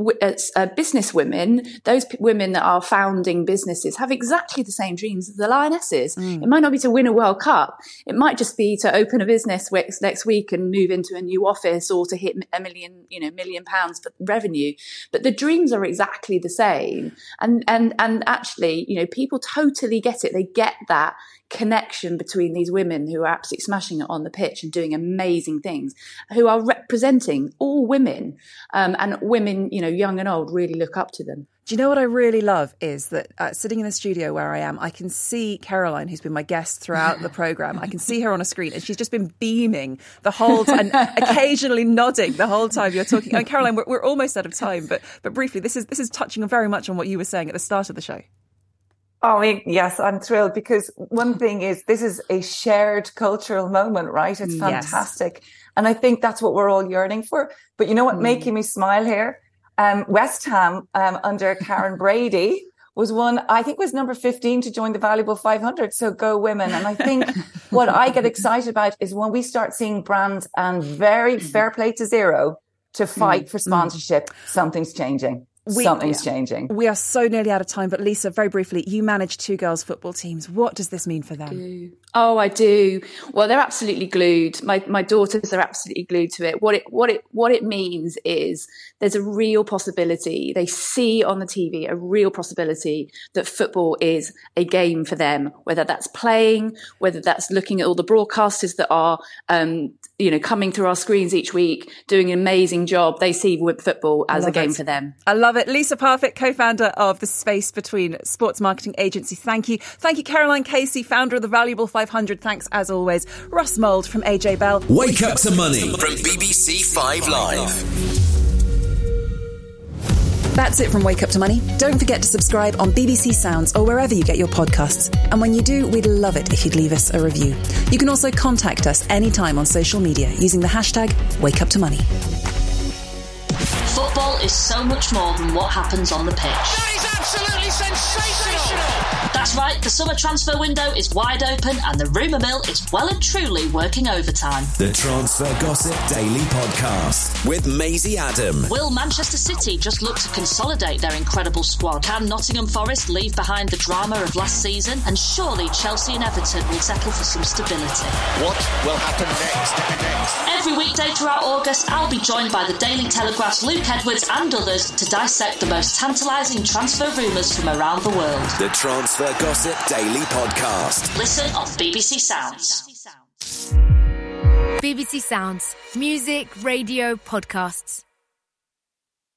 Uh, business women, those p- women that are founding businesses have exactly the same dreams as the Lionesses. Mm. It might not be to win a World Cup. It might just be to open a business next week and move into a new office or to hit a million, you know, million pounds for revenue. But the dreams are exactly the same. And, and, and actually, you know, people totally get it. They get that connection between these women who are absolutely smashing it on the pitch and doing amazing things, who are representing all women, um, and women, you know, young and old, really look up to them. Do you know what I really love is that uh, sitting in the studio where I am, I can see Caroline, who's been my guest throughout the programme. I can see her on a screen and she's just been beaming the whole time, and occasionally nodding the whole time you're talking. And Caroline, we're, we're almost out of time, but but briefly, this is this is touching very much on what you were saying at the start of the show. Oh, yes, I'm thrilled because one thing is this is a shared cultural moment, right? It's fantastic. Yes. And I think that's what we're all yearning for. But you know what mm. making me smile here? Um, West Ham um, under Karen Brady was one, I think was number fifteen to join the valuable five hundred. So go women. And I think what I get excited about is when we start seeing brands, and very fair play to Xero, to fight mm. for sponsorship, mm. something's changing. We, Something's yeah. changing. We are so nearly out of time, but Lisa, very briefly, you manage two girls' football teams. What does this mean for them? Oh, I do. Well, they're absolutely glued. My my daughters are absolutely glued to it. What it what it what it means is there's a real possibility. They see on the T V a real possibility that football is a game for them. Whether that's playing, whether that's looking at all the broadcasters that are, um, you know, coming through our screens each week, doing an amazing job. They see football as a game it. for them. I love it. Lisa Parfitt, co-founder of the Space Between Sports Marketing Agency. Thank you. Thank you, Caroline Casey, founder of the Valuable five hundred. Thanks, as always. Russ Mould from A J Bell. Wake Up to Money from B B C Five Live. That's it from Wake Up to Money. Don't forget to subscribe on B B C Sounds or wherever you get your podcasts. And when you do, we'd love it if you'd leave us a review. You can also contact us anytime on social media using the hashtag Wake Up to Money. Football is so much more than what happens on the pitch. That is absolutely sensational! That's right, the summer transfer window is wide open and the rumour mill is well and truly working overtime. The Transfer Gossip Daily Podcast with Maisie Adam. Will Manchester City just look to consolidate their incredible squad? Can Nottingham Forest leave behind the drama of last season? And surely Chelsea and Everton will settle for some stability. What will happen next? next? Every weekday throughout August, I'll be joined by the Daily Telegraph's Luke Edwards and others to dissect the most tantalising transfer rumours from around the world. The Transfer Gossip Daily Podcast. Listen on B B C Sounds. B B C Sounds. Music, radio, podcasts.